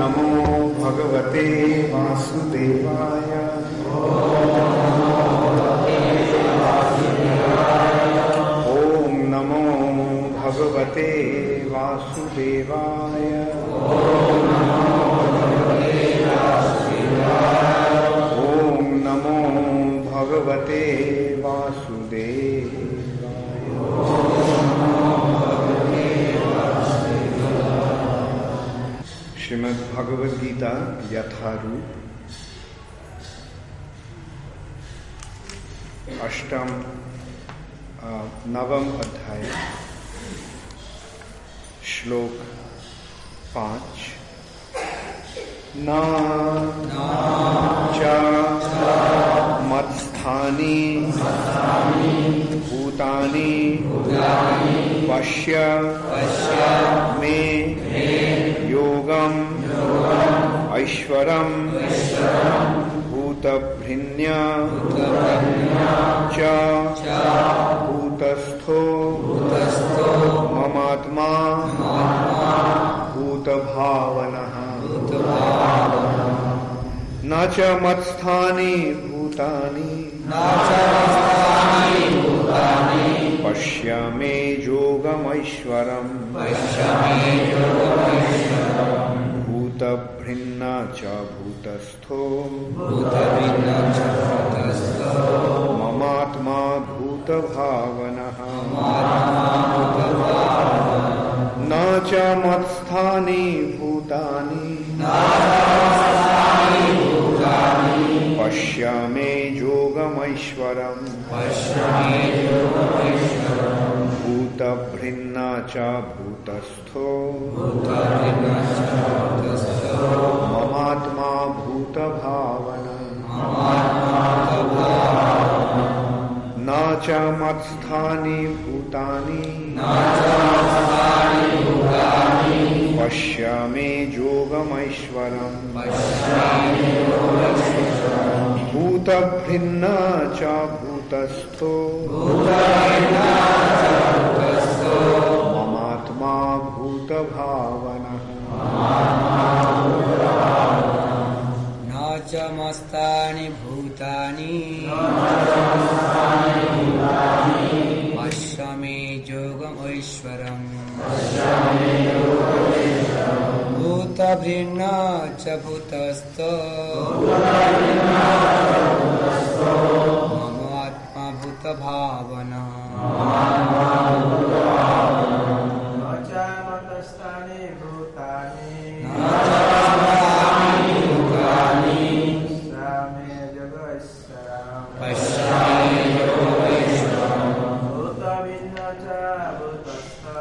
नमो भगवते वासुदेवाय। ओम नमो भगवते वासुदेवाय। ओम नमो भगवते वासुदेवाय। श्रीमद् भगवद गीता यथारूप अष्टम नवम अध्याय श्लोक 5। न च मत्स्थानि भूतानि पश्य मे योगम ऐश्वरम भूतभृन्य च भूतस्थो ममात्मा भूतभावनः। न च मत्स्थानि भूतानि पश्य मे योगमैश्वरम् भूतभृन्न च भूतस्थो ममात्मा भूतभावनः। न च मत्स्थानि भूतानि पश्य मे योगमैश्वरम् भूतभृन्न च भूतस्थो ममात्मा भूतभावनः। न च मत्स्थानि भूतानि पश्य मे योगमैश्वरम् भूतभृन्न च भूतस्थो ममात्मा भूतभावनः। न च मत्स्थानि भूतानि पश्य मे योगमैश्वरम् भूतभृन्न च भूतस्थो ममात्मा भूतभावनः। न च मत्स्थानि भूतानि पश्य मे योगमैश्वरम् भूतभृन्न च भूतस्थो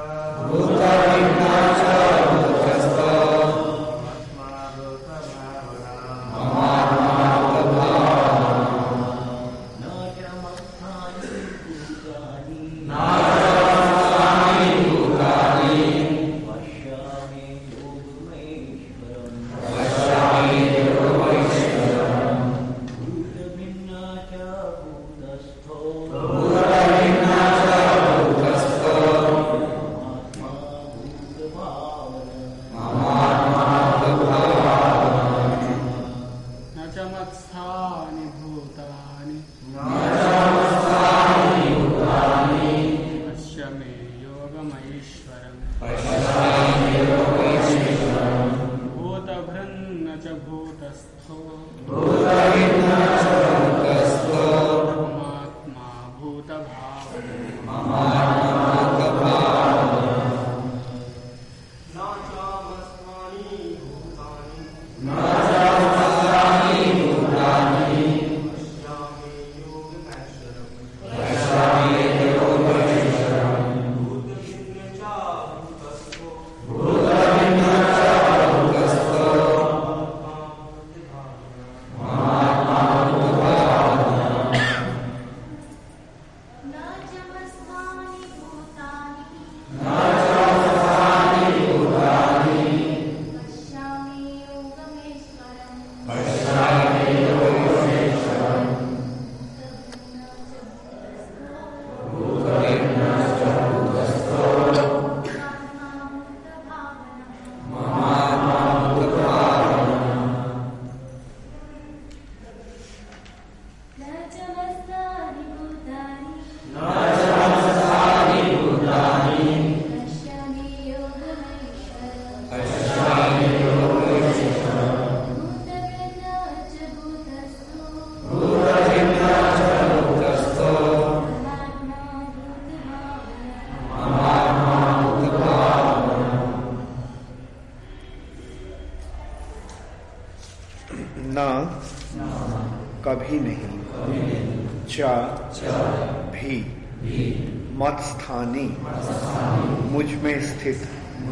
न कभी नहीं, च भी मत्स्थानी मुझ में स्थित,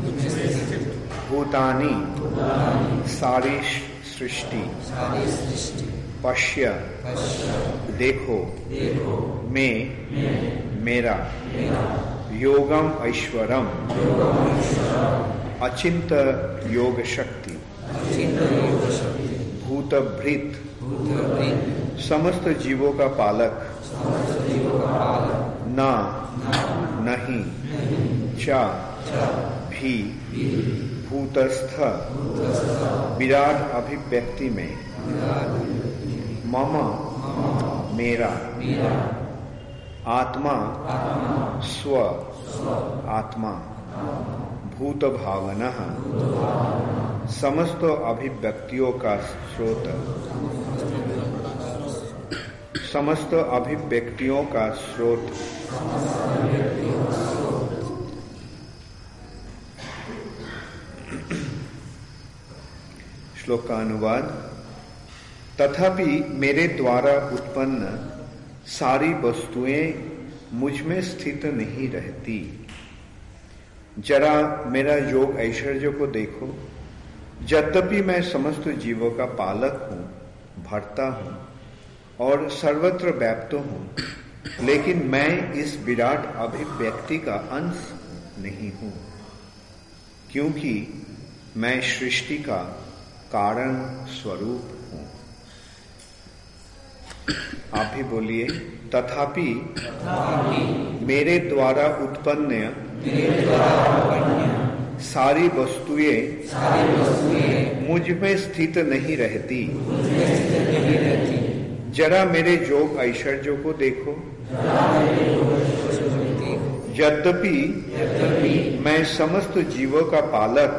भूतानी सारी सृष्टि, पश्य देखो, मैं मेरा, योगम ऐश्वरम अचिंत योग शक्ति, भूतभृत समस्त जीवों का पालक, न नहीं, च भी भूतस्थ विराट अभिव्यक्ति में, मम मेरा, आत्मा स्व आत्मा, भूत भावना समस्त अभिव्यक्तियों का स्रोत, समस्त अभिव्यक्तियों का स्रोत। श्लोक का अनुवाद। तथापि मेरे द्वारा उत्पन्न सारी वस्तुएं मुझ में स्थित नहीं रहती। जरा मेरा योग ऐश्वर्य को देखो। यद्यपि मैं समस्त जीवों का पालक हूं, भरता हूं और सर्वत्र व्याप्त हूं, लेकिन मैं इस विराट अभिव्यक्ति का अंश नहीं हूं, क्योंकि मैं सृष्टि का कारण स्वरूप हूं। आप भी बोलिए, तथापि मेरे द्वारा उत्पन्न सारी वस्तुएं मुझ में स्थित नहीं रहती। जरा मेरे योग ऐश्वर्य को देखो। यद्यपि मैं समस्त जीवों का पालक,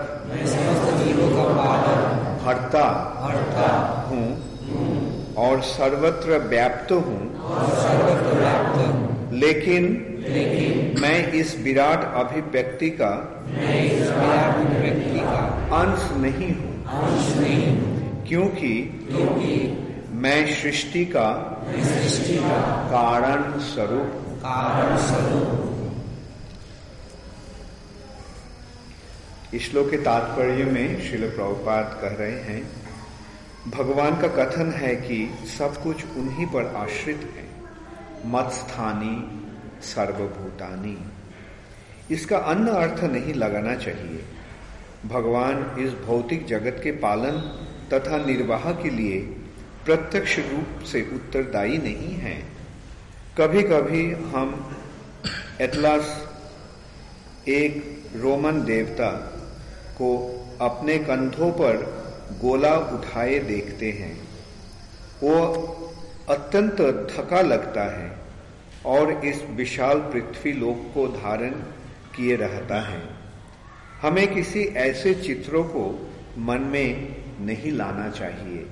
भरता हूँ और सर्वत्र व्याप्त हूँ, लेकिन मैं इस विराट अभिव्यक्ति का अंश नहीं हूँ, क्योंकि मैं सृष्टि का कारण स्वरूप हूँ। इस श्लोक के तात्पर्य में श्रील प्रभुपाद कह रहे हैं, भगवान का कथन है कि सब कुछ उन्हीं पर आश्रित है। मत्स्थानी सर्वभूतानी, इसका अन्य अर्थ नहीं लगाना चाहिए। भगवान इस भौतिक जगत के पालन तथा निर्वाह के लिए प्रत्यक्ष रूप से उत्तरदायी नहीं है। कभी कभी हम एटलस, एक रोमन देवता को अपने कंधों पर गोला उठाए देखते हैं। वो अत्यंत थका लगता है और इस विशाल पृथ्वी लोक को धारण किए रहता है। हमें किसी ऐसे चित्रों को मन में नहीं लाना चाहिए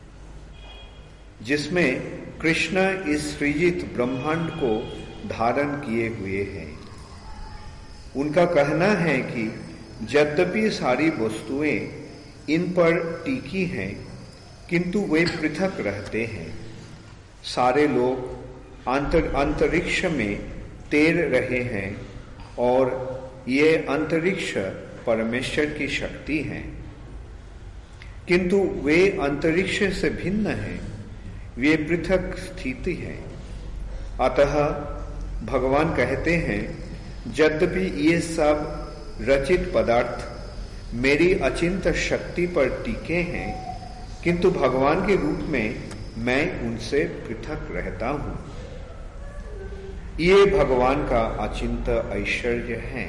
जिसमें कृष्ण इस सृजित ब्रह्मांड को धारण किए हुए हैं। उनका कहना है कि यद्यपि सारी वस्तुएं इन पर टिकी हैं, किंतु वे पृथक रहते हैं। सारे लोग अंतरिक्ष में तैर रहे हैं और ये अंतरिक्ष परमेश्वर की शक्ति है, किंतु वे अंतरिक्ष से भिन्न हैं, वे पृथक स्थिति है। अतः भगवान कहते हैं, यद्यपि ये सब रचित पदार्थ मेरी अचिंत शक्ति पर टिके हैं, किंतु भगवान के रूप में मैं उनसे पृथक रहता हूं। ये भगवान का अचिंत ऐश्वर्य है।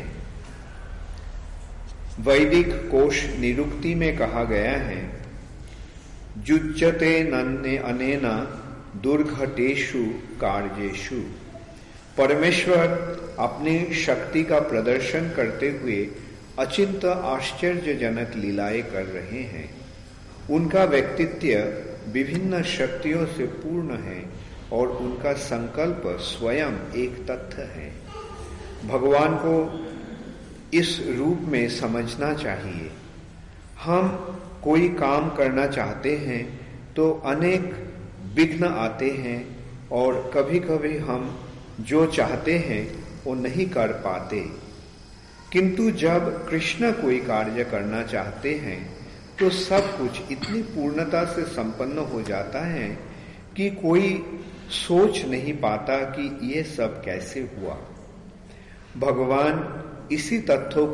वैदिक कोश निरुक्ति में कहा गया है, जुज्यते नन्ने अनेना दुर्घटेषु कार्येषु। परमेश्वर अपनी शक्ति का प्रदर्शन करते हुए अचिंत आश्चर्यजनक लीलाएं कर रहे हैं। उनका व्यक्तित्व विभिन्न शक्तियों से पूर्ण है और उनका संकल्प स्वयं एक तत्व है। भगवान को इस रूप में समझना चाहिए। हम कोई काम करना चाहते हैं तो अनेक विघ्न आते हैं और कभी कभी हम जो चाहते हैं वो नहीं कर पाते। किंतु जब कृष्ण कोई कार्य करना चाहते हैं तो सब कुछ इतनी पूर्णता से संपन्न हो जाता है कि कोई सोच नहीं पाता कि ये सब कैसे हुआ। भगवान इसी तथ्यों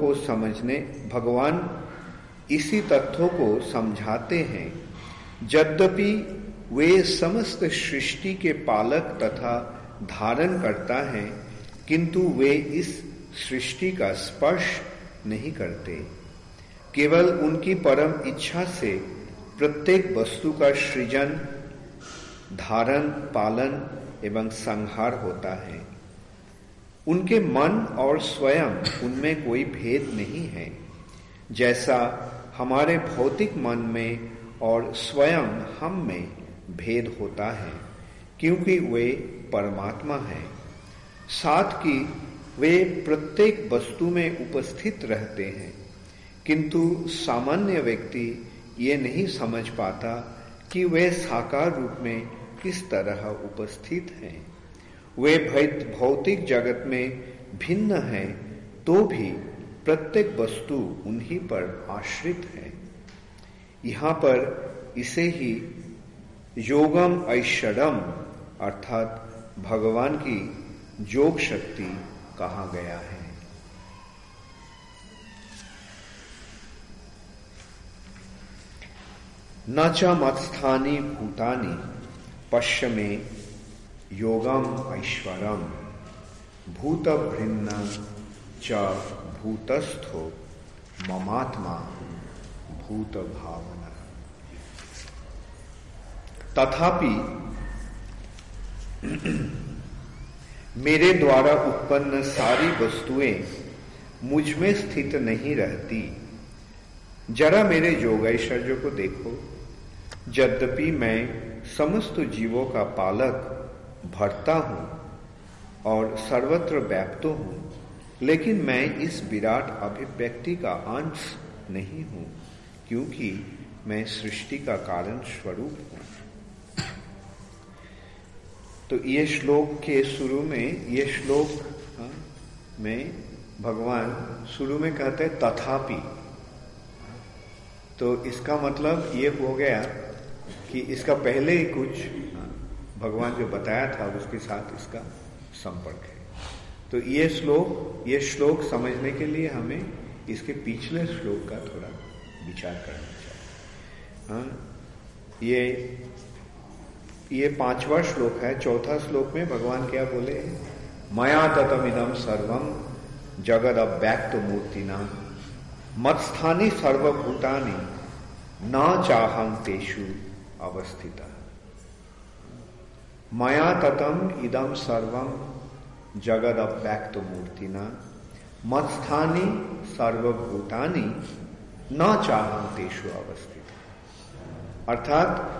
को समझाते हैं। यद्यपि वे समस्त सृष्टि के पालक तथा धारण करता है, किंतु वे इस सृष्टि का स्पर्श नहीं करते। केवल उनकी परम इच्छा से प्रत्येक वस्तु का सृजन, धारण, पालन एवं संहार होता है। उनके मन और स्वयं उनमें कोई भेद नहीं है, जैसा हमारे भौतिक मन में और स्वयं हम में भेद होता है, क्योंकि वे परमात्मा हैं। साथ ही वे प्रत्येक वस्तु में उपस्थित रहते हैं, किंतु सामान्य व्यक्ति ये नहीं समझ पाता कि वे साकार रूप में किस तरह उपस्थित हैं। वे भौतिक जगत में भिन्न हैं तो भी प्रत्येक वस्तु उन्हीं पर आश्रित है। यहाँ पर इसे ही योगम ऐश्वर्यम अर्थात भगवान की योग शक्ति कहा गया है। न च मत्स्थानि भूतानि पश्य में योगम ऐश्वरम भूत भिन्न च भूतस्थो ममात्मा भूत भावना। तथापि मेरे द्वारा उत्पन्न सारी वस्तुएं मुझ में स्थित नहीं रहती। जरा मेरे योग ऐश्वर्य को देखो। यद्यपि मैं समस्त जीवों का पालक, भर्ता हूं और सर्वत्र व्याप्त हूं, लेकिन मैं इस विराट अभिव्यक्ति का अंश नहीं हूं, क्योंकि मैं सृष्टि का कारण स्वरूप हूं। तो ये श्लोक के शुरू में, ये श्लोक में भगवान शुरू में कहते हैं तथापि। तो इसका मतलब ये हो गया कि इसका पहले ही कुछ भगवान जो बताया था उसके साथ इसका संपर्क है। तो ये श्लोक समझने के लिए हमें इसके पिछले श्लोक का थोड़ा विचार करना चाहिए। ये 5वां श्लोक है। 4था श्लोक में भगवान क्या बोले? मया ततमिदं सर्वं जगद अव्यक्त मूर्तिना मत्स्थानि सर्वभूतानि न चाहं तेषु अवस्थिता। मया ततम इदं सर्वं जगद अव्यक्त मूर्तिना मत्स्थानि सर्वभूतानि न चाहं तेषु अवस्थिता। अर्थात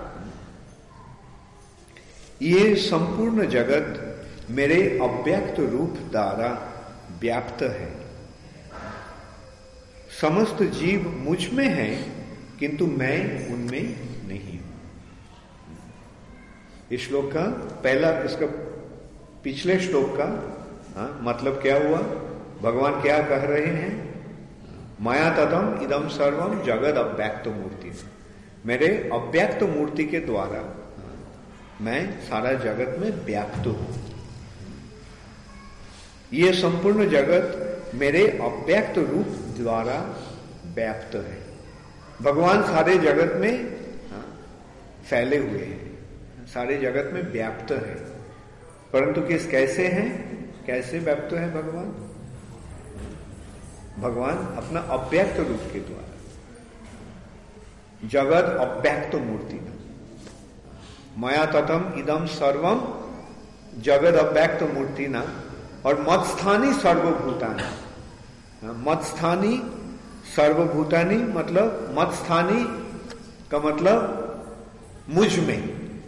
ये संपूर्ण जगत मेरे अव्यक्त रूप द्वारा व्याप्त है। समस्त जीव मुझ में हैं, किंतु मैं उनमें नहीं हूं। इस श्लोक का पहला, इसका पिछले श्लोक का मतलब क्या हुआ? भगवान क्या कह रहे हैं? माया ततम इदम सर्वम जगद अव्यक्त मूर्ति। मेरे अव्यक्त मूर्ति के द्वारा मैं सारा जगत में व्याप्त हूं। ये संपूर्ण जगत मेरे अव्यक्त रूप द्वारा व्याप्त है। भगवान सारे जगत में फैले हुए हैं, सारे जगत में व्याप्त है, परंतु कैसे हैं? कैसे व्याप्त है भगवान? भगवान अपना अव्यक्त रूप के द्वारा, जगत अव्यक्त मूर्ति में। मया ततम इदम सर्वम जगद अव्यक्त मूर्ति ना, और मत्स्थानी सर्वभूतानि। मत्स्थानी सर्वभूतानि मतलब मत्स्थानी का मतलब मुझ में।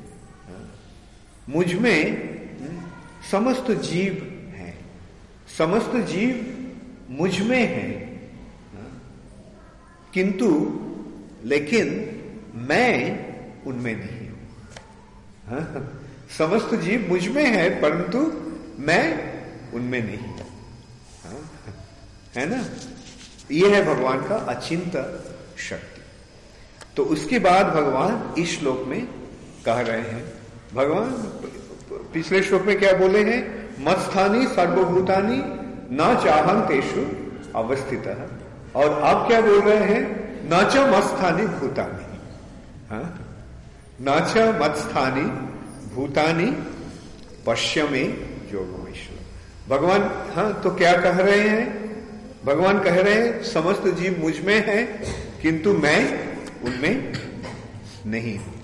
मुझ में समस्त जीव हैं, समस्त जीव मुझ में हैं, किंतु लेकिन मैं उनमें नहीं हूं। हाँ? समस्त जीव मुझ में है परंतु मैं उनमें नहीं हूं। हाँ? है ना? यह है भगवान का अचिंत्य शक्ति। तो उसके बाद भगवान इस श्लोक में कह रहे हैं, भगवान पिछले श्लोक में क्या बोले हैं? मत्स्थानी सर्वभूतानि न चाहं तेषु अवस्थितः। और अब क्या बोल रहे हैं? न च मत्स्थानी भूतानि। हाँ? न च मत्स्थानी भूतानि पश्य में योगमेश्वर। भगवान हाँ तो क्या कह रहे हैं? भगवान कह रहे हैं समस्त जीव मुझ में है किंतु मैं उनमें नहीं हूं।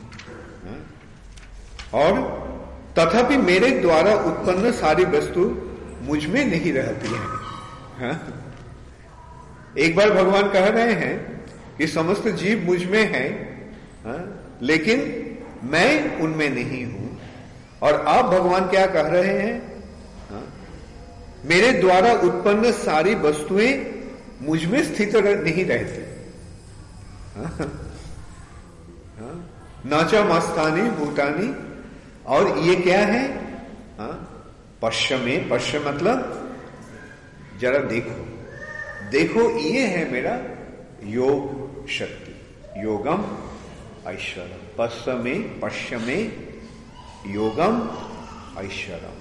और तथापि मेरे द्वारा उत्पन्न सारी वस्तु मुझ में नहीं रहती है। हाँ? एक बार भगवान कह रहे हैं कि समस्त जीव मुझ में है, हाँ? लेकिन मैं उनमें नहीं हूं। और अब भगवान क्या कह रहे हैं? हाँ? मेरे द्वारा उत्पन्न सारी वस्तुएं मुझ में स्थित नहीं रहती। हाँ? न च मत्स्थानी भूतानि। और ये क्या है? हाँ? पश्य में, पश्य मतलब जरा देखो, देखो ये है मेरा योग शक्ति, योगम ऐश्वर्यम। पश्य में योगम ऐश्वर्यम।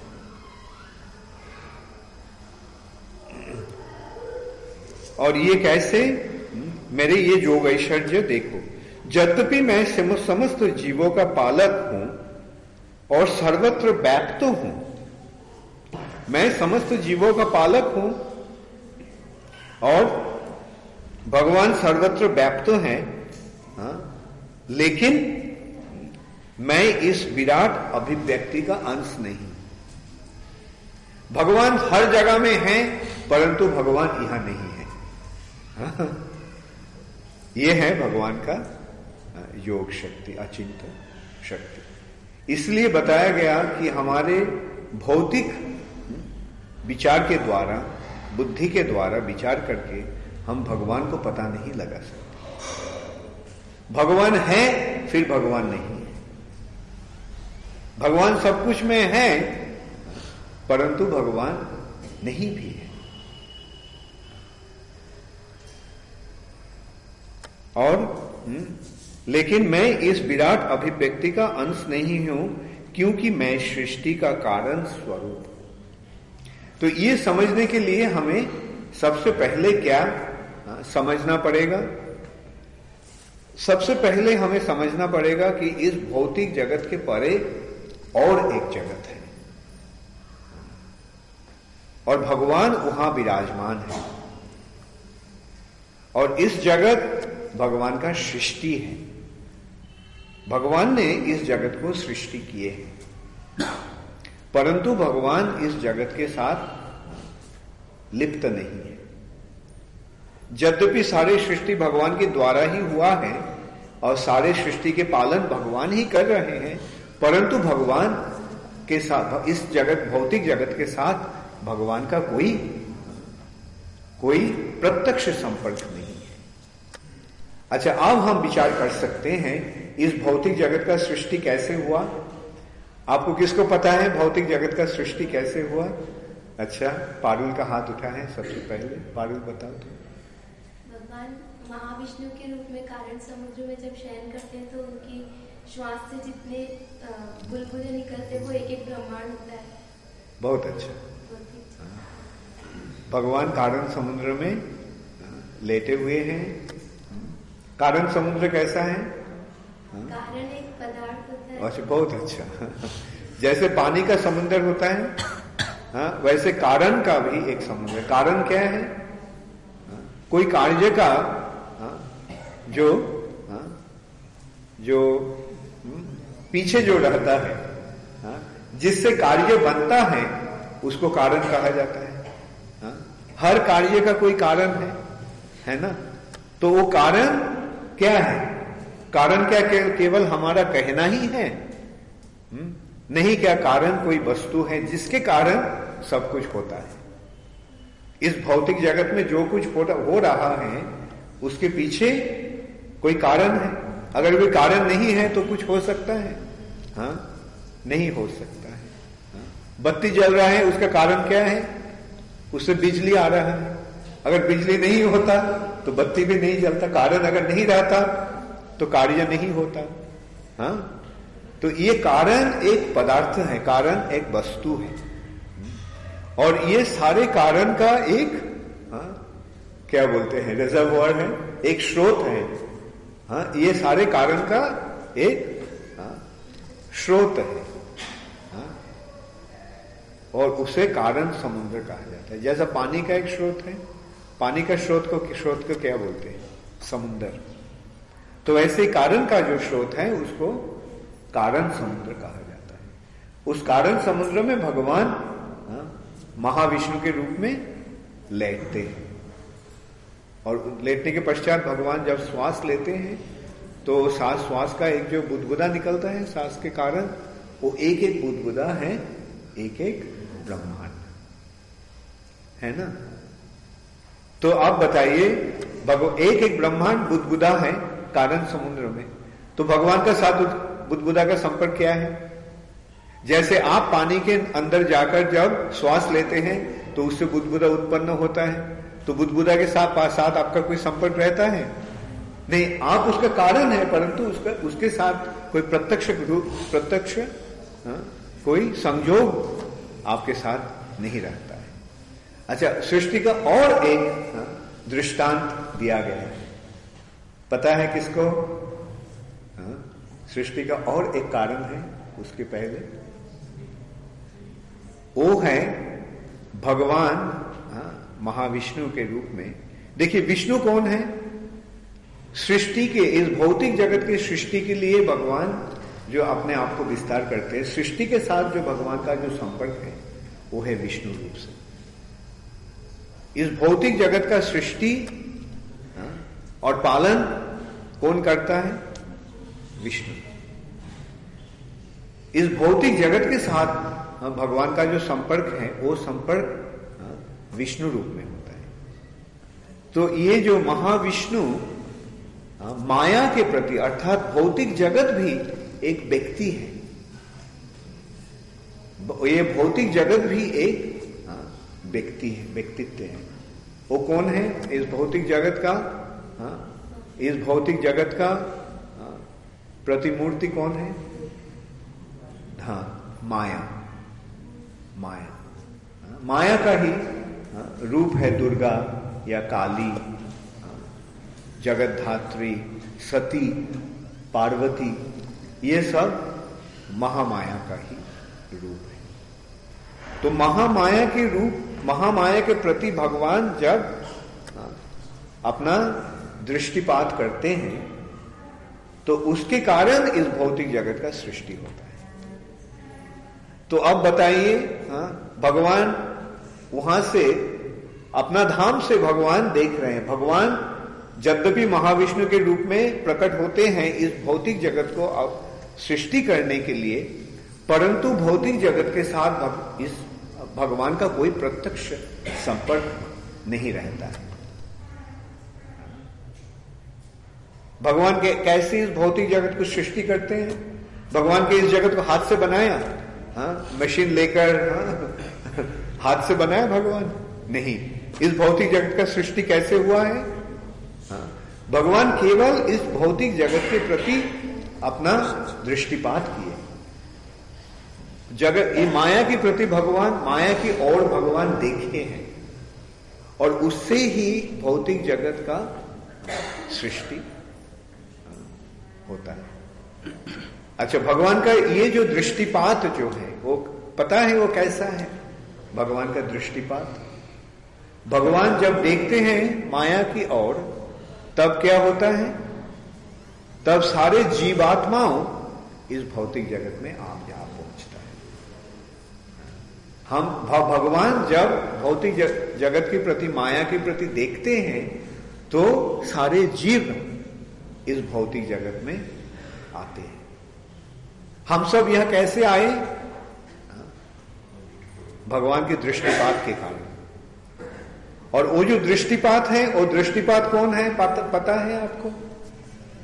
और ये कैसे? मेरे ये योग ऐश्वर्य देखो। यद्यपि मैं समस्त जीवों का पालक हूं और सर्वत्र व्याप्त हूं, मैं समस्त जीवों का पालक हूं और भगवान सर्वत्र व्याप्त हैं, हाँ? लेकिन मैं इस विराट अभिव्यक्ति का अंश नहीं। भगवान हर जगह में है परंतु भगवान यहां नहीं है। हाँ? यह है भगवान का योग शक्ति, अचिंत्य शक्ति। इसलिए बताया गया कि हमारे भौतिक विचार के द्वारा, बुद्धि के द्वारा विचार करके हम भगवान को पता नहीं लगा सकते। भगवान है फिर भगवान नहीं है। भगवान सब कुछ में है परंतु भगवान नहीं भी है। और लेकिन मैं इस विराट अभिव्यक्ति का अंश नहीं हूं क्योंकि मैं सृष्टि का कारण स्वरूप हूं। तो ये समझने के लिए हमें सबसे पहले क्या समझना पड़ेगा? सबसे पहले हमें समझना पड़ेगा कि इस भौतिक जगत के परे और एक जगत है और भगवान वहां विराजमान है। और इस जगत भगवान का सृष्टि है। भगवान ने इस जगत को सृष्टि किए है परंतु भगवान इस जगत के साथ लिप्त नहीं है। यद्यपि सारे सृष्टि भगवान के द्वारा ही हुआ है और सारे सृष्टि के पालन भगवान ही कर रहे हैं परंतु भगवान के साथ इस जगत, भौतिक जगत के साथ भगवान का कोई प्रत्यक्ष संपर्क नहीं है। अच्छा, अब हम विचार कर सकते हैं इस भौतिक जगत का सृष्टि कैसे हुआ? आपको किसको पता है भौतिक जगत का सृष्टि कैसे हुआ? अच्छा, पारुल का हाथ उठा है सबसे पहले। पारुल बताओ तो। भगवान महाविष्णु के रूप में कारण समुद्र में जब शयन करते हैं तो उनकी श्वास से जितने बुलबुले निकलते हैं वो एक एक ब्रह्मांड होता है। बहुत अच्छा। भगवान कारण समुद्र में लेटे हुए हैं। कारण समुद्र कैसा है? कारण एक पदार्थ होता है। अच्छा, बहुत अच्छा। जैसे पानी का समुद्र होता है, हाँ, वैसे कारण का भी एक समुद्र। कारण क्या है? कोई कार्य का जो पीछे जो रहता है, जिससे कार्य बनता है उसको कारण कहा जाता है। हर कार्य का कोई कारण है ना? तो वो कारण क्या है? कारण क्या केवल हमारा कहना ही है? नहीं, क्या कारण कोई वस्तु है जिसके कारण सब कुछ होता है। इस भौतिक जगत में जो कुछ हो रहा है उसके पीछे कोई कारण है? अगर कोई कारण नहीं है तो कुछ हो सकता है? हाँ, नहीं हो सकता है। हाँ? बत्ती जल रहा है, उसका कारण क्या है? उससे बिजली आ रहा है। अगर बिजली नहीं होता तो बत्ती भी नहीं जलता। कारण अगर नहीं रहता तो कार्य नहीं होता। हाँ? तो ये कारण एक पदार्थ है, कारण एक वस्तु है, और ये सारे कारण का एक क्या बोलते हैं, रिजर्वोयर है, एक स्रोत है। हाँ, ये सारे कारण का एक स्रोत है। हाँ? और उसे कारण समुद्र कहा जाता है। जैसा पानी का एक स्रोत है, पानी का स्रोत को क्या बोलते हैं? समुद्र। तो वैसे कारण का जो स्रोत है उसको कारण समुद्र कहा जाता है। उस कारण समुद्र में भगवान महाविष्णु के रूप में लेटते हैं, और लेटने के पश्चात भगवान जब श्वास लेते हैं तो श्वास का एक जो बुदबुदा निकलता है श्वास के कारण, वो एक एक बुदबुदा है एक एक ब्रह्मांड, है ना। तो आप बताइए, एक एक ब्रह्मांड बुदबुदा है कारण समुद्र में, तो भगवान का साथ बुदबुदा का संपर्क क्या है? जैसे आप पानी के अंदर जाकर जब श्वास लेते हैं तो उससे बुदबुदा उत्पन्न होता है, तो बुदबुदा के साथ आपका कोई संपर्क रहता है? नहीं, आप उसका कारण है, परंतु उसके साथ कोई प्रत्यक्ष कोई संयोग आपके साथ नहीं रहता है। अच्छा, सृष्टि का और एक दृष्टांत दिया गया है, पता है किसको? सृष्टि का और एक कारण है उसके पहले, वो है भगवान महाविष्णु के रूप में। देखिए, विष्णु कौन है? सृष्टि के, इस भौतिक जगत की सृष्टि के लिए भगवान जो अपने आप को विस्तार करते हैं, सृष्टि के साथ जो भगवान का जो संपर्क है वो है विष्णु रूप से। इस भौतिक जगत का सृष्टि और पालन कौन करता है? विष्णु। इस भौतिक जगत के साथ भगवान का जो संपर्क है वो संपर्क विष्णु रूप में होता है। तो ये जो महाविष्णु माया के प्रति, अर्थात भौतिक जगत भी एक व्यक्ति है, ये भौतिक जगत भी एक व्यक्ति है, व्यक्तित्व है। वो कौन है? इस भौतिक जगत का इस भौतिक जगत का प्रतिमूर्ति कौन है? हाँ, माया। माया का ही रूप है दुर्गा या काली, जगतधात्री, सती, पार्वती, ये सब महामाया का ही रूप है। तो महामाया के प्रति भगवान जब अपना दृष्टिपात करते हैं तो उसके कारण इस भौतिक जगत का सृष्टि होता है। तो अब बताइए, भगवान वहां से अपना धाम से भगवान देख रहे हैं। भगवान यद्यपि महाविष्णु के रूप में प्रकट होते हैं इस भौतिक जगत को अब सृष्टि करने के लिए, परंतु भौतिक जगत के साथ इस भगवान का कोई प्रत्यक्ष संपर्क नहीं रहता है। भगवान के कैसे इस भौतिक जगत को सृष्टि करते हैं? भगवान के इस जगत को हाथ से बनाया? मशीन लेकर हाथ से बनाया भगवान? नहीं। इस भौतिक जगत का सृष्टि कैसे हुआ है? भगवान केवल इस भौतिक जगत के प्रति अपना दृष्टिपात किए। जगत, ये माया के प्रति भगवान, माया की ओर भगवान देखे हैं, और उससे ही भौतिक जगत का सृष्टि होता है। अच्छा, भगवान का ये जो दृष्टिपात जो है वो पता है वो कैसा है? भगवान का दृष्टिपात, भगवान जब देखते हैं माया की ओर तब क्या होता है? तब सारे जीवात्माओं इस भौतिक जगत में आप जा पहुंचता है। हम भगवान जब भौतिक जगत के प्रति, माया के प्रति देखते हैं तो सारे जीव इस भौतिक जगत में आते हैं। हम सब यह कैसे आए? भगवान के दृष्टिपात के कारण। और वो जो दृष्टिपात है, वो दृष्टिपात कौन है? पता है आपको?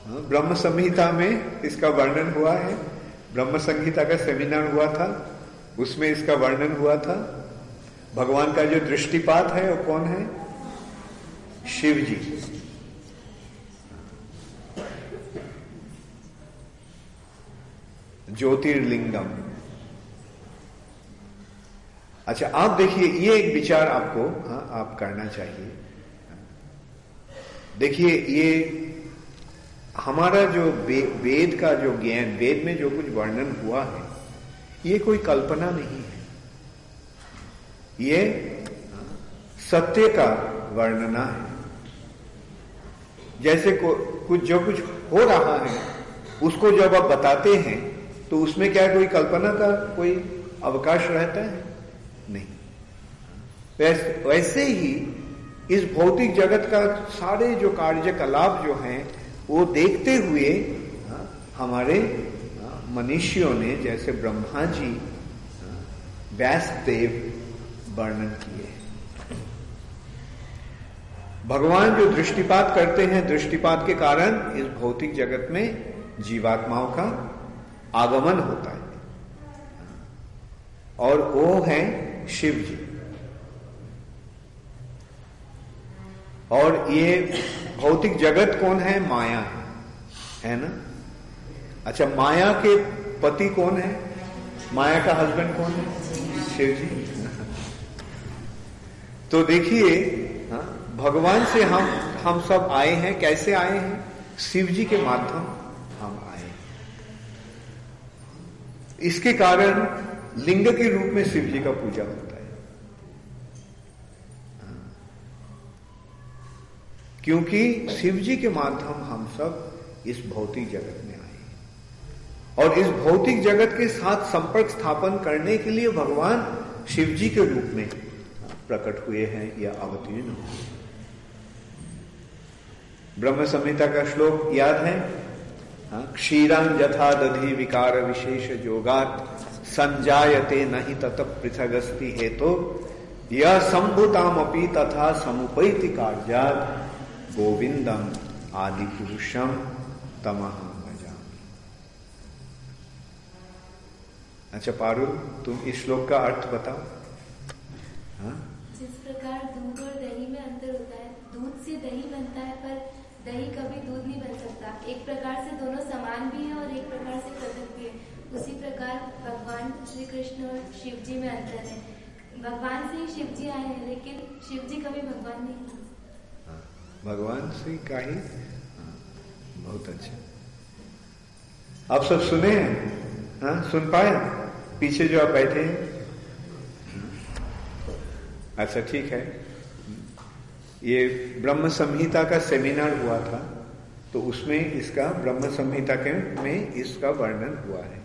ब्रह्म संहिता में इसका वर्णन हुआ है। ब्रह्म संहिता का सेमिनार हुआ था, उसमें इसका वर्णन हुआ था। भगवान का जो दृष्टिपात है वो कौन है? शिव जी। ज्योतिर्लिंगम। अच्छा, आप देखिए, ये एक विचार आपको आप करना चाहिए। देखिए, ये हमारा जो वेद का जो ज्ञान, वेद में जो कुछ वर्णन हुआ है, ये कोई कल्पना नहीं है, ये सत्य का वर्णना है। जैसे कुछ जो कुछ हो रहा है उसको जब आप बताते हैं तो उसमें क्या कोई कल्पना का कोई अवकाश रहता है? नहीं। वैसे ही इस भौतिक जगत का सारे जो कार्यकलाप जो हैं वो देखते हुए हमारे मनुष्यों ने, जैसे ब्रह्मा जी, व्यासदेव वर्णन किए। भगवान जो दृष्टिपात करते हैं, दृष्टिपात के कारण इस भौतिक जगत में जीवात्माओं का आगमन होता है, और वो है शिव जी। और ये भौतिक जगत कौन है? माया है ना। अच्छा, माया के पति कौन है? माया का हस्बैंड कौन है? शिव जी। तो देखिए, भगवान से हम सब आए हैं। कैसे आए हैं? शिव जी के माध्यम हम आए। इसके कारण लिंग के रूप में शिव जी का पूजा होता है, क्योंकि शिव जी के माध्यम हम सब इस भौतिक जगत में आए। और इस भौतिक जगत के साथ संपर्क स्थापन करने के लिए भगवान शिव जी के रूप में प्रकट हुए हैं या अवतीर्ण हुए। ब्रह्म संहिता का श्लोक याद है? क्षीरं यथा दधि विकार विशेष जोगात संजायते नहि तत पृथगस्ति हेतो यह संभुतामपि तथा समुपैति कार्यात् गोविंदम आदि पुरुषम तमहं भजामि। अच्छा पारुल, तुम इस श्लोक का अर्थ बताओ। जिस प्रकार दूध और दही में अंतर होता है, दूध से दही बनता है पर दही कभी दूध नहीं बन सकता। एक प्रकार से दोनों समान भी है और एक प्रकार से पृथक भी है। उसी प्रकार भगवान श्री कृष्ण और शिव जी में अंतर है। भगवान से ही शिव जी आए हैं, लेकिन शिव जी कभी भगवान नहीं है। भगवान से का ही। बहुत अच्छा, आप सब सुने हैं? सुन पाए? पीछे जो आप बैठे हैं? अच्छा, ठीक है। ये ब्रह्म संहिता का सेमिनार हुआ था, तो उसमें इसका ब्रह्म संहिता के में इसका वर्णन हुआ है।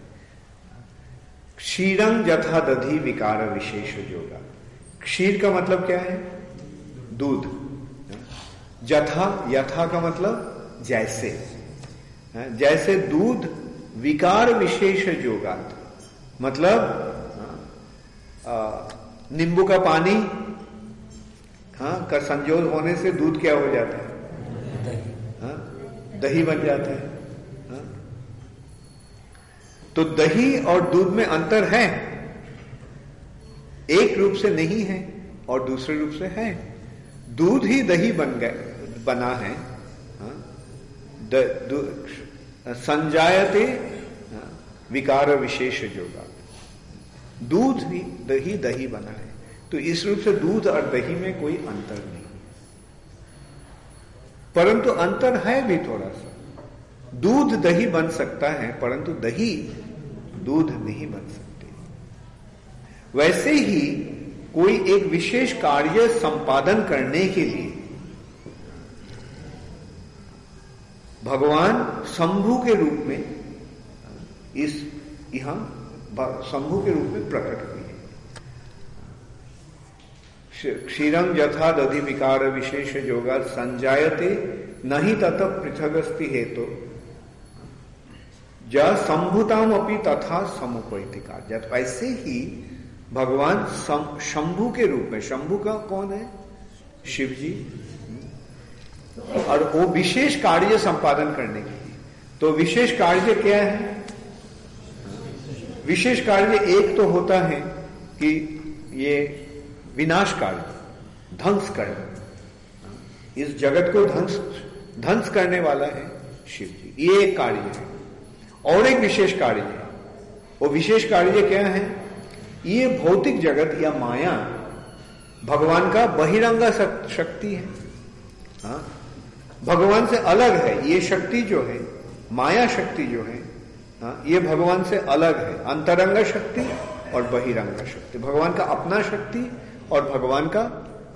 क्षीरं यथा दधि विकार विशेष योगा। क्षीर का मतलब क्या है? दूध। यथा, यथा का मतलब जैसे, जैसे दूध विकार विशेष योगात, मतलब नींबू का पानी का संजोग होने से दूध क्या हो जाता है? दही बन जाता है। तो दही और दूध में अंतर है, एक रूप से नहीं है और दूसरे रूप से है। दूध ही दही बना है। संजायते विकार विशेष जोगा, दूध ही दही बना है। तो इस रूप से दूध और दही में कोई अंतर नहीं, परंतु अंतर है भी थोड़ा सा। दूध दही बन सकता है, परंतु दही दूध नहीं बन सकते। वैसे ही कोई एक विशेष कार्य संपादन करने के लिए भगवान शंभु के रूप में यहां शंभु के रूप में प्रकट हुए। क्षीरं यथा दधि विकार विशेष योगा संजायते नहीं तत पृथगस्ति हेतु ज संभुताम अपि तथा समुपैति कार्यात्। ऐसे ही भगवान शंभु के रूप में, शंभु का कौन है? शिव जी। और वो विशेष कार्य संपादन करने के लिए तो विशेष कार्य क्या है? विशेष कार्य एक तो होता है कि ये विनाश कार्य, ध्वंस करना, इस जगत को ध्वंस करने वाला है शिव जी, ये एक कार्य है। और एक विशेष कार्य है, वो विशेष कार्य क्या है? ये भौतिक जगत या माया भगवान का बहिरंगा शक्ति है। हाँ, भगवान से अलग है ये शक्ति जो है, माया शक्ति जो है, हाँ, ये भगवान से अलग है। अंतरंगा शक्ति और बहिरंगा शक्ति, भगवान का अपना शक्ति और भगवान का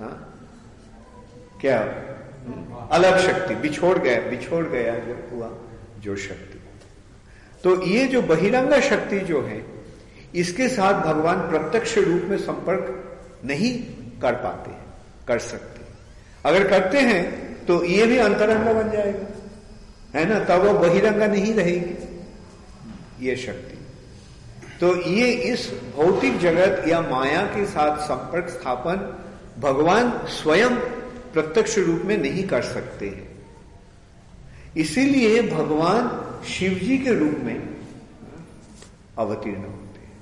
क्या अलग शक्ति, बिछोड़ गया जो हुआ जो शक्ति। तो ये जो बहिरंगा शक्ति जो है, इसके साथ भगवान प्रत्यक्ष रूप में संपर्क नहीं कर पाते, कर सकते। अगर करते हैं तो ये भी अंतरंगा बन जाएगा, है ना, तब वो बहिरंगा नहीं रहेगी ये शक्ति। तो ये इस भौतिक जगत या माया के साथ संपर्क स्थापन भगवान स्वयं प्रत्यक्ष रूप में नहीं कर सकते हैं। इसीलिए भगवान शिव जी के रूप में अवतीर्ण होते हैं।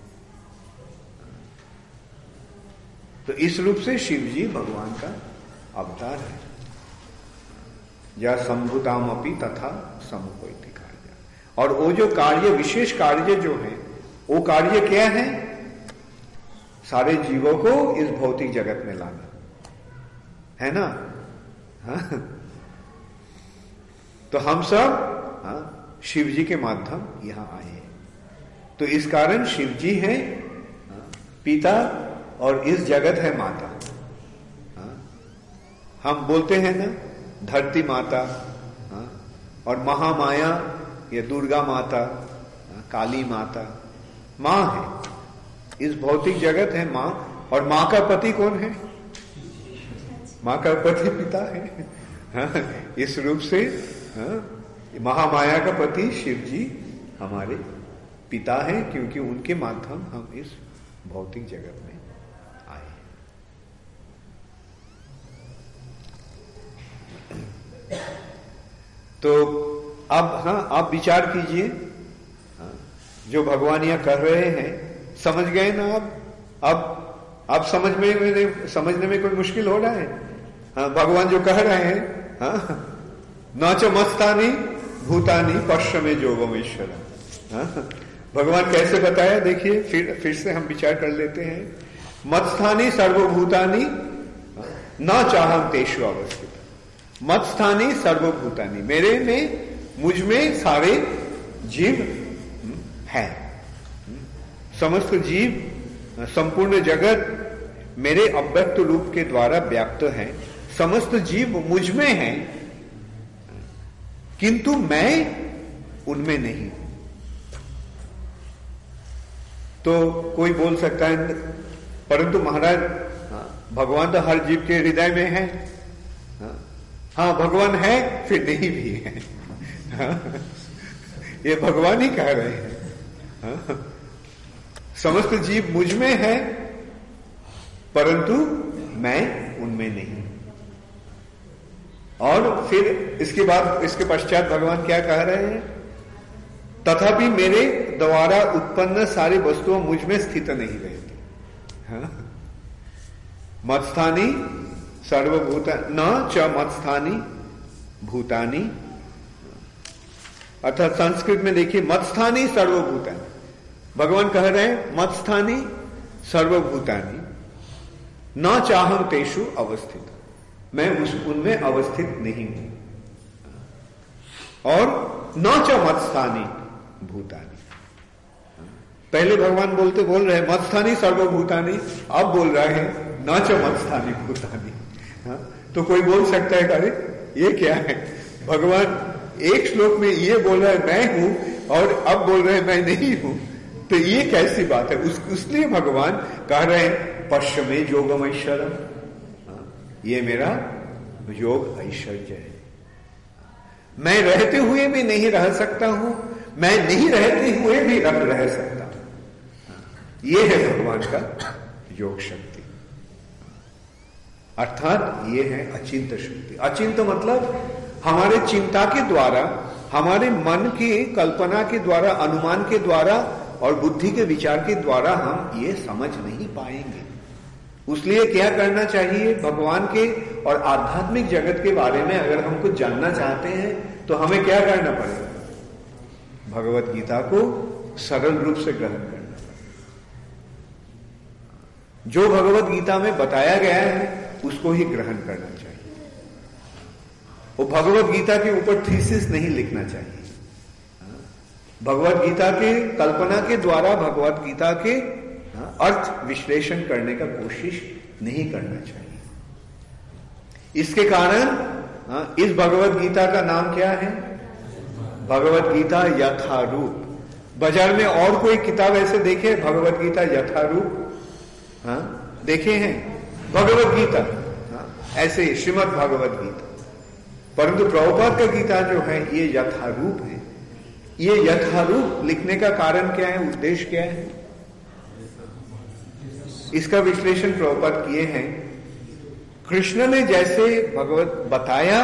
तो इस रूप से शिव जी भगवान का अवतार है। या संभुतामपि तथा समुपैति कार्य। और वो जो कार्य, विशेष कार्य जो है, वो कार्य क्या है? सारे जीवों को इस भौतिक जगत में लाना, है ना। हाँ? तो हम सब शिव जी के माध्यम यहां आए हैं। तो इस कारण शिव जी हैं पिता और इस जगत है माता। हम बोलते हैं ना धरती माता और महामाया, ये दुर्गा माता, काली माता, मां है। इस भौतिक जगत है मां, और मां का पति कौन है? मां का पति पिता है। इस रूप से महामाया का पति शिव जी हमारे पिता हैं, क्योंकि उनके माध्यम हम इस भौतिक जगत में आए। तो अब आप विचार कीजिए, जो भगवान यहां कर रहे हैं, समझ गए ना अब समझने में कोई मुश्किल हो रहा है? भगवान जो कह रहे हैं, न च मत्स्थानि भूतानि पश्चिमे जोगम ईश्वरम। भगवान कैसे बताया, देखिए फिर से हम विचार कर लेते हैं। मत्स्थानि सर्वभूतानि न चाहम तेषु अवस्थित। मत्स्थानि सर्वभूतानि, मेरे में, मुझ में सारे जीव है। समस्त जीव, संपूर्ण जगत मेरे अव्यक्त रूप के द्वारा व्याप्त है। समस्त जीव मुझ में हैं, किंतु मैं उनमें नहीं हूं। तो कोई बोल सकता है, परंतु महाराज भगवान तो हर जीव के हृदय में है। हाँ, भगवान है, फिर नहीं भी है। ये भगवान ही कह रहे हैं। समस्त जीव मुझ में है, परंतु मैं उनमें नहीं। और फिर इसके पश्चात भगवान क्या कह रहे हैं? तथापि मेरे द्वारा उत्पन्न सारी वस्तुएं मुझ में स्थित नहीं रहती। मत्स्थानि सर्वभूता न च मत्स्थानि भूतानि, अर्थात संस्कृत में देखिए मत्स्थानि सर्वभूतानि। भगवान कह रहे हैं मत्स्थानि सर्वभूतानि न चाहम तेषु अवस्थित, मैं उनमें अवस्थित नहीं हूं। और न च मत्स्थानि भूतानि, पहले भगवान बोल रहे हैं मत्स्थानि सर्वभूतानि, अब बोल रहे हैं न च मत्स्थानि भूतानि। तो कोई बोल सकता है, अरे ये क्या है? भगवान एक श्लोक में ये बोल रहा है मैं हूं, और अब बोल रहे हैं मैं नहीं हूं, तो ये कैसी बात है? उसलिए भगवान कह रहे हैं पश्चिमे योगम ऐश्वर्यम, ये मेरा योग ऐश्वर्य है। मैं रहते हुए भी नहीं रह सकता हूं, मैं नहीं रहते हुए भी रह सकता हूं। ये है भगवान का योग शक्ति, अर्थात ये है अचिंत शक्ति। अचिंत मतलब हमारे चिंता के द्वारा हमारे मन की कल्पना के द्वारा, अनुमान के द्वारा और बुद्धि के विचार के द्वारा हम ये समझ नहीं पाएंगे। उसलिए क्या करना चाहिए? भगवान के और आध्यात्मिक जगत के बारे में अगर हम कुछ जानना चाहते हैं तो हमें क्या करना पड़ेगा? भगवत गीता को सरल रूप से ग्रहण करना। जो भगवत गीता में बताया गया है उसको ही ग्रहण करना चाहिए। वो भगवत गीता के ऊपर थीसिस नहीं लिखना चाहिए। भगवत गीता के कल्पना के द्वारा भगवत गीता के अर्थ विश्लेषण करने का कोशिश नहीं करना चाहिए। इसके कारण इस भगवत गीता का नाम क्या है? भगवत गीता यथारूप। बाजार में और कोई किताब ऐसे देखे भगवत गीता यथारूप? देखे हैं भगवत गीता ऐसे श्रीमद् भगवत गीता, परंतु प्रभुपाद का गीता जो है ये यथारूप है। ये यथारूप लिखने का कारण क्या है? उद्देश्य क्या है? इसका विश्लेषण प्रभुपाद किए हैं। कृष्ण ने जैसे भगवत बताया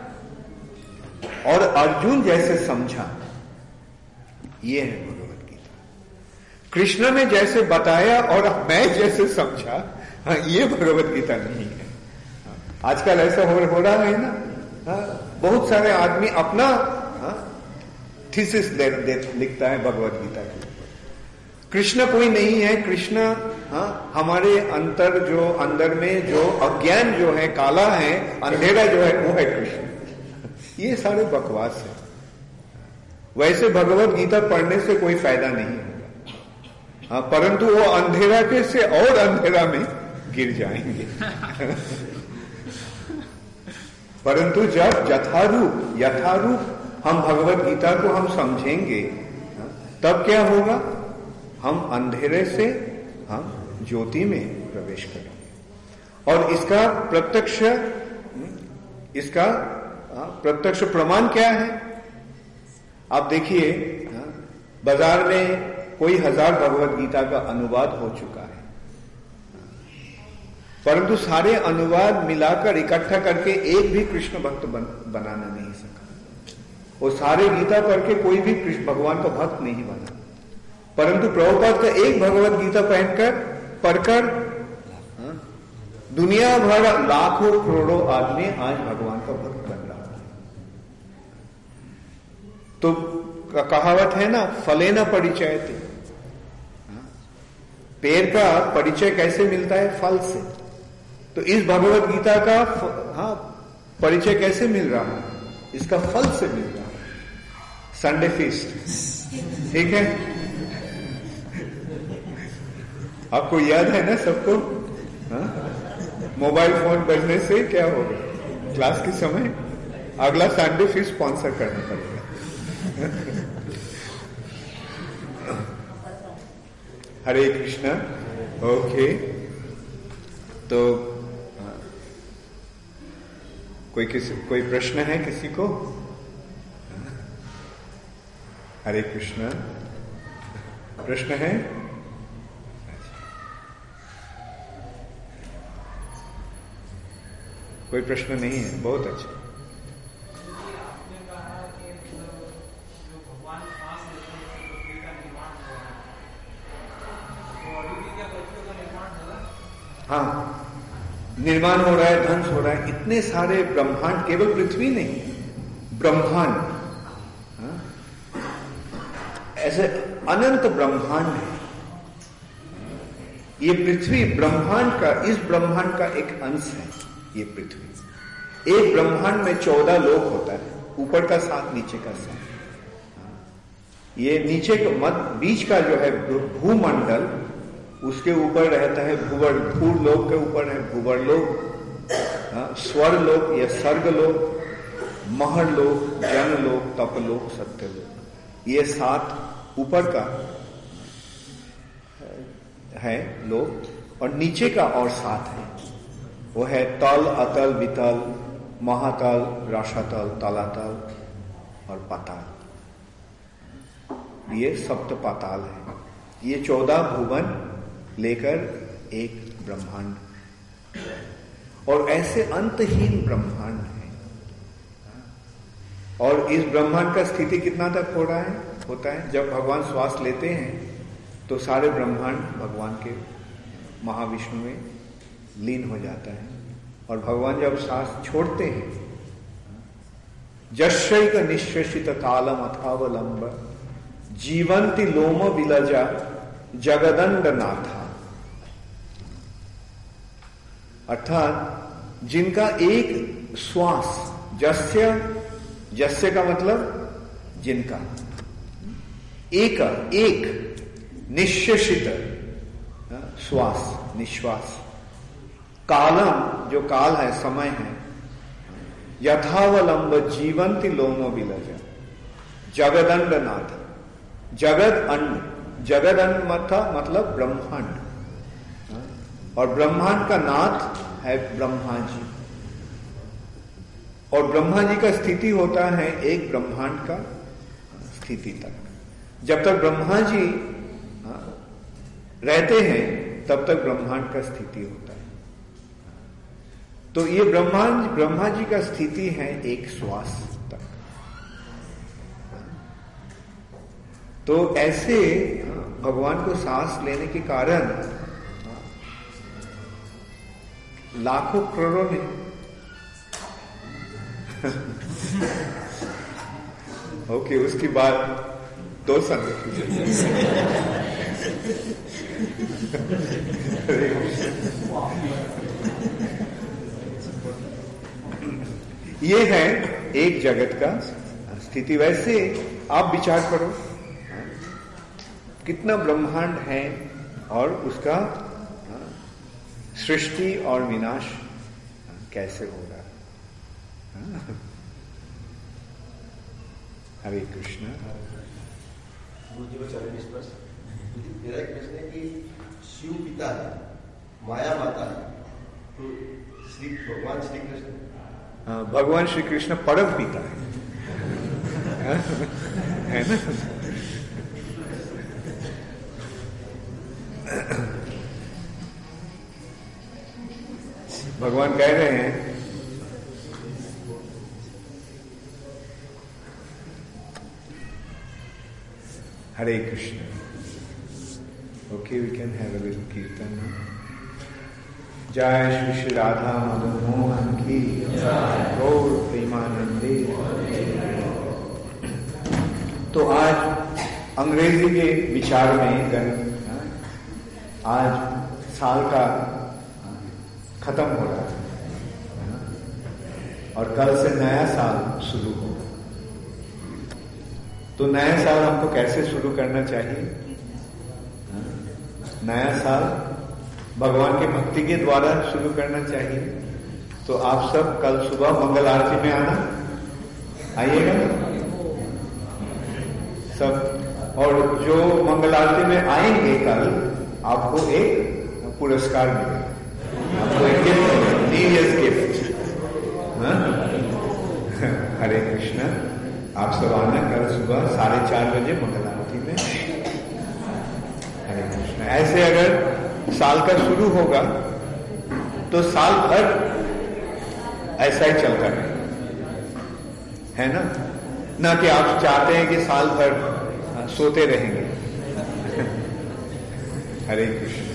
और अर्जुन जैसे समझा, ये है भगवत गीता। कृष्ण ने जैसे बताया और मैं जैसे समझा, ये भगवत गीता नहीं है। आजकल ऐसा हो रहा है ना, बहुत सारे आदमी अपना थीसिस लिखता है भगवत गीता के ऊपर। कृष्ण कोई नहीं है। कृष्ण हमारे अंदर में जो अज्ञान जो है, काला है, अंधेरा जो है, वो है कृष्ण। ये सारे बकवास है। वैसे भगवत गीता पढ़ने से कोई फायदा नहीं होगा, परंतु वो अंधेरा के से और अंधेरा में गिर जाएंगे। परंतु जब यथारूप हम भगवत गीता को हम समझेंगे, तब क्या होगा? हम अंधेरे से हम ज्योति में प्रवेश करेंगे। और इसका प्रत्यक्ष प्रमाण क्या है? आप देखिए, बाजार में कोई 1000 भगवत गीता का अनुवाद हो चुका है, परंतु सारे अनुवाद मिलाकर इकट्ठा करके एक भी कृष्ण भक्त बनाना नहीं सका। वो सारे गीता पढ़ के कोई भी कृष्ण भगवान का भक्त नहीं बना, परंतु प्रभुपाद का एक भगवत गीता पढ़कर दुनिया भर लाखों करोड़ों आदमी आज भगवान का भक्त बन रहा है। तो कहावत है ना, फले न परिचयते। पेड़ का परिचय कैसे मिलता है? फल से। तो इस भगवत गीता का परिचय कैसे मिल रहा है? इसका फल से मिल रहा है। संडे फीस्ट, ठीक है? आपको याद है ना सबको? मोबाइल फोन बजने से क्या होगा? क्लास के समय अगला संडे फीस्ट स्पॉन्सर करना पड़ेगा। हरे कृष्णा। ओके, तो कोई प्रश्न है किसी को? हरे कृष्णा। प्रश्न है? कोई प्रश्न नहीं है? बहुत अच्छा। हाँ, निर्माण हो रहा है, ध्वंस हो रहा है। इतने सारे ब्रह्मांड, केवल पृथ्वी नहीं, ब्रह्मांड, ऐसे अनंत ब्रह्मांड है। ये पृथ्वी ब्रह्मांड का, इस ब्रह्मांड का एक अंश है ये पृथ्वी। एक ब्रह्मांड में 14 लोक होता है, ऊपर का 7, नीचे का 7। ये नीचे का बीच का जो है भूमंडल, उसके ऊपर रहता है भूर लोक के ऊपर है भूवर लोक, स्वर लोक या सर्ग लोक, महर लोक, जन लोक, तप लोक, सत्य लोक। ये 7 ऊपर का है लोक, और नीचे का और 7 है। वो है तल, अतल, वितल, महातल, रसातल, तलातल और पाताल। ये सप्त पाताल है। ये 14 भुवन लेकर एक ब्रह्मांड, और ऐसे अंतहीन ब्रह्मांड है। और इस ब्रह्मांड का स्थिति कितना तक होता है? जब भगवान श्वास लेते हैं तो सारे ब्रह्मांड भगवान के महाविष्णु में लीन हो जाता है, और भगवान जब सांस छोड़ते हैं, जशैक निश्वसित कालम अथावलंब जीवंति लोम विलजा जगदंड नाथा, अर्थात जिनका एक श्वास, जस्य का मतलब जिनका, एक निश्वसित श्वास, निश्वास, कालम जो काल है, समय है, यथावलंब जीवंति लोमो विलजा जगदंड नाथ, जगद अन्न मतलब ब्रह्मांड, और ब्रह्मांड का नाथ है ब्रह्मा जी, और ब्रह्मा जी का स्थिति होता है एक ब्रह्मांड का स्थिति तक। जब तक ब्रह्मा जी रहते हैं तब तक ब्रह्मांड का स्थिति होता है। तो ये ब्रह्मा जी का स्थिति है एक श्वास तक। तो ऐसे भगवान को सांस लेने के कारण लाखों करोड़ों ने ओके, उसकी बात 2 संगत ये है एक जगत का स्थिति। वैसे आप विचार करो कितना ब्रह्मांड है और उसका सृष्टि और विनाश कैसे हो रहा है। हरे कृष्ण। गुरुजी को चरण स्पर्श। मेरा एक प्रश्न है कि शिव पिता है, माया माता है, तो भगवान श्री कृष्ण, भगवान श्री कृष्ण परम पिता है ना। भगवान कह रहे हैं Hare Krishna. Okay, we can have a little kirtan. जय श्री श्री राधा मदन मोहन की गौर प्रेमानंदे। तो आज अंग्रेजी के विचार में आज साल का खत्म हो रहा है और कल से नया साल शुरू होगा। तो नया साल हमको कैसे शुरू करना चाहिए? नया साल भगवान की भक्ति के द्वारा शुरू करना चाहिए। तो आप सब कल सुबह मंगल आरती में आना, आइएगा सब। और जो मंगल आरती में आएंगे कल, आपको एक पुरस्कार मिलेगा, आपको एक gift, new year's gift. Hare Krishna. आप सब आना कल सुबह 4:30 बजे मंगल आरती में। हरे कृष्ण। ऐसे अगर साल का शुरू होगा तो साल भर ऐसा ही चलता है, है ना कि आप चाहते हैं कि साल भर सोते रहेंगे। हरे कृष्ण।